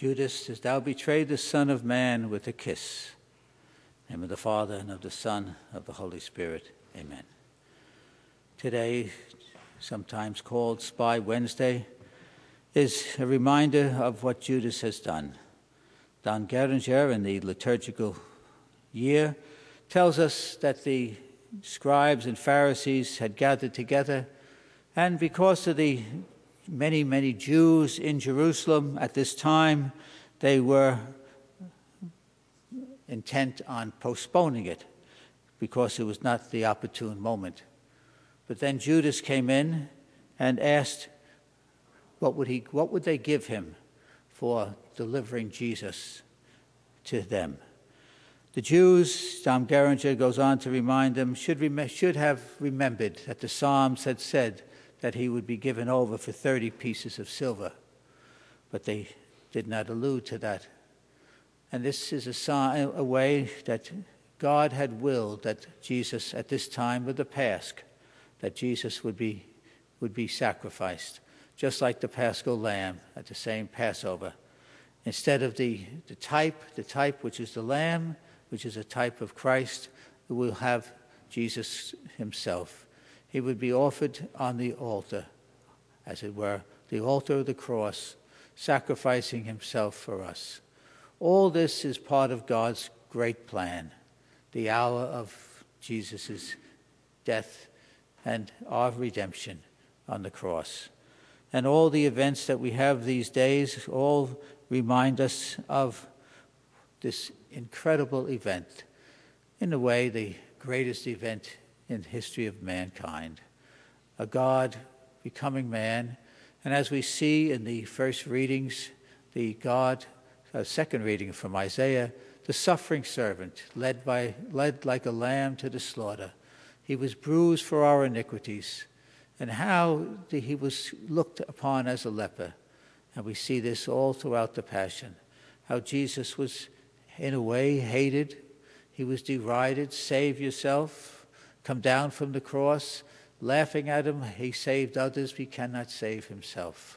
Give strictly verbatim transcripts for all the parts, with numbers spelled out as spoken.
Judas, hast thou betrayed the Son of Man with a kiss? In the name of the Father, and of the Son, and of the Holy Spirit. Amen. Today, sometimes called Spy Wednesday, is a reminder of what Judas has done. Don Geringer, in the liturgical year, tells us that the scribes and Pharisees had gathered together, and because of the many, many Jews in Jerusalem at this time, they were intent on postponing it because it was not the opportune moment. But then Judas came in and asked, what would he, what would they give him for delivering Jesus to them? The Jews, Dom Geringer goes on to remind them, should, rem- should have remembered that the Psalms had said that he would be given over for thirty pieces of silver. But they did not allude to that. And this is a, sign, a way that God had willed that Jesus, at this time of the Pasch, that Jesus would be, would be sacrificed, just like the Paschal lamb at the same Passover. Instead of the, the type, the type which is the lamb, which is a type of Christ, we'll have Jesus himself. He would be offered on the altar, as it were, the altar of the cross, sacrificing himself for us. All this is part of God's great plan, the hour of Jesus' death and our redemption on the cross. And all the events that we have these days all remind us of this incredible event, in a way the greatest event in the history of mankind. A God becoming man, and as we see in the first readings, the God, uh, second reading from Isaiah, the suffering servant, led by led like a lamb to the slaughter. He was bruised for our iniquities, and how the, he was looked upon as a leper. And we see this all throughout the Passion, how Jesus was in a way hated, he was derided, save yourself, come down from the cross, laughing at him, he saved others, he cannot save himself.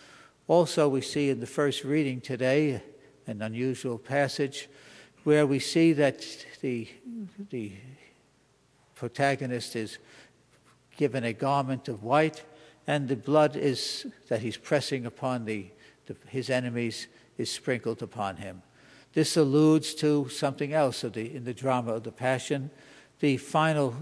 Also we see in the first reading today an unusual passage where we see that the, the protagonist is given a garment of white, and the blood is that he's pressing upon the, the, his enemies is sprinkled upon him. This alludes to something else of the, in the drama of the Passion, the final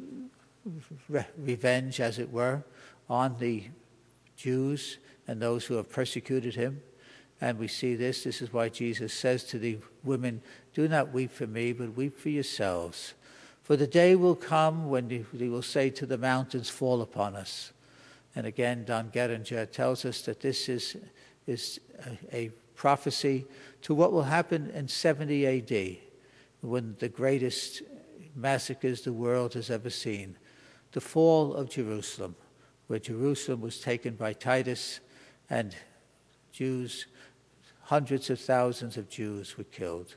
re- revenge, as it were, on the Jews and those who have persecuted him. And we see this. This is why Jesus says to the women, do not weep for me, but weep for yourselves. For the day will come when they will say to the mountains, fall upon us. And again, Don Geringer tells us that this is, is a, a prophecy to what will happen in seventy A D, when the greatest massacres the world has ever seen, the fall of Jerusalem, where Jerusalem was taken by Titus, and Jews, hundreds of thousands of Jews were killed.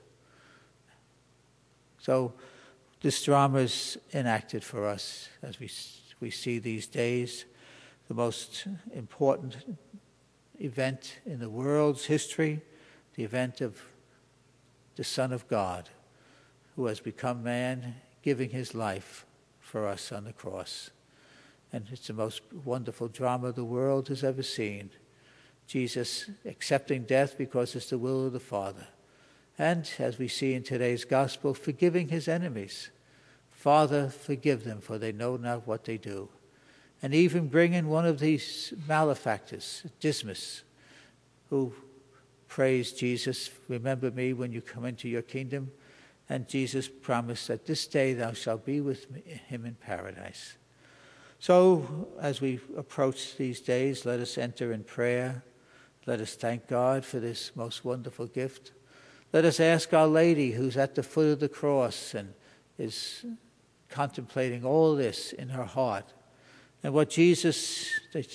So this drama is enacted for us as we, we see these days, the most important event in the world's history, the event of the Son of God, who has become man, giving his life for us on the cross. And it's the most wonderful drama the world has ever seen. Jesus accepting death because it's the will of the Father. And, as we see in today's gospel, forgiving his enemies. Father, forgive them, for they know not what they do. And even bringing one of these malefactors, Dismas, who praised Jesus, remember me when you come into your kingdom. And Jesus promised that this day thou shalt be with him in paradise. So, as we approach these days, let us enter in prayer. Let us thank God for this most wonderful gift. Let us ask Our Lady, who's at the foot of the cross and is contemplating all this in her heart, and what Jesus, the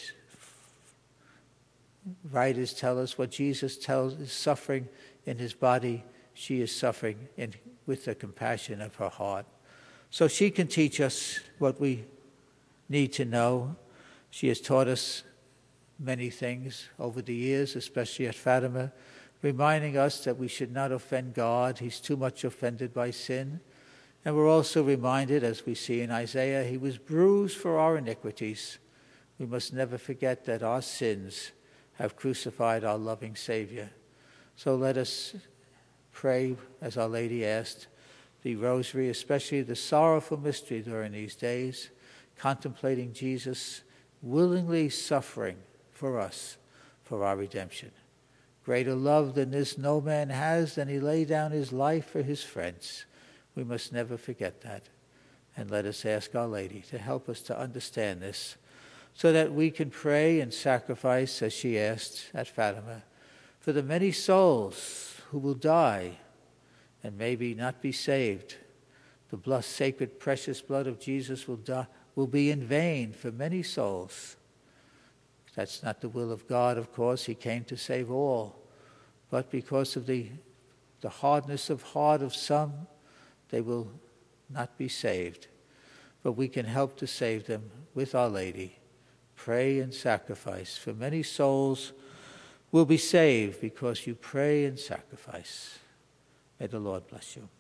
writers tell us, what Jesus tells is suffering in his body, she is suffering in, with the compassion of her heart. So she can teach us what we need to know. She has taught us many things over the years, especially at Fatima, reminding us that we should not offend God. He's too much offended by sin. And we're also reminded, as we see in Isaiah, he was bruised for our iniquities. We must never forget that our sins have crucified our loving Savior. So let us pray, as Our Lady asked, the Rosary, especially the sorrowful mystery during these days, contemplating Jesus willingly suffering for us, for our redemption. Greater love than this no man has, than he lay down his life for his friends. We must never forget that. And let us ask Our Lady to help us to understand this, so that we can pray and sacrifice, as she asked at Fatima, for the many souls who will die and maybe not be saved. The blood, sacred, precious blood of Jesus will, die, will be in vain for many souls. That's not the will of God, of course. He came to save all. But because of the, the hardness of heart of some, they will not be saved. But we can help to save them with Our Lady. Pray and sacrifice, for many souls will be saved because you pray and sacrifice. May the Lord bless you.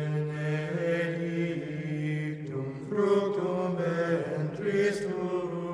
Fructum ventris tuum,